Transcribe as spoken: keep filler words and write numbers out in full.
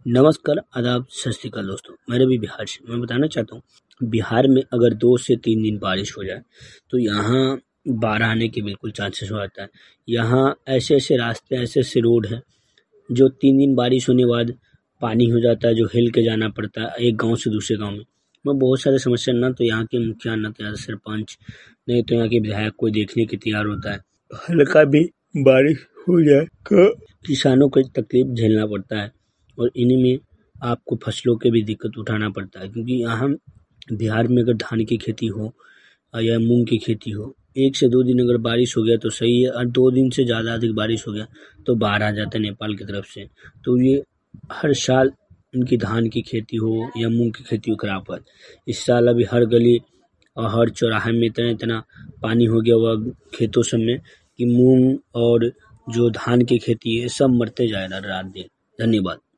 नमस्कार, आदाब, सत श्री अकाल दोस्तों। मैं रवि बिहार से मैं बताना चाहता हूँ बिहार में अगर दो से तीन दिन बारिश हो जाए तो यहाँ बाढ़ आने के बिल्कुल चांसेस हो जाता है। यहाँ ऐसे ऐसे रास्ते ऐसे ऐसे रोड हैं जो तीन दिन बारिश होने के बाद पानी हो जाता है, जो हिल के जाना पड़ता है एक गांव से दूसरे गांव में। मैं बहुत सारे समस्या ना तो यहाँ के मुखिया ना तो यहाँ सरपंच नहीं तो यहाँ के विधायक कोई देखने के तैयार होता है। हल्का भी बारिश हो जाए तो किसानों को तकलीफ झेलना पड़ता है और इन्हीं में आपको फसलों के भी दिक्कत उठाना पड़ता है, क्योंकि यहाँ बिहार में अगर धान की खेती हो या मूंग की खेती हो, एक से दो दिन अगर बारिश हो गया तो सही है, और दो दिन से ज़्यादा अधिक बारिश हो गया तो बाढ़ आ जाता है नेपाल की तरफ से। तो ये हर साल उनकी धान की खेती हो या मूंग की खेती हो खराब हुआ। इस साल अभी हर गली और हर चौराहे में इतना इतना पानी हो गया हुआ खेतों सब में कि मूंग और जो धान की खेती है सब मरते जा रहा रात दिन। धन्यवाद।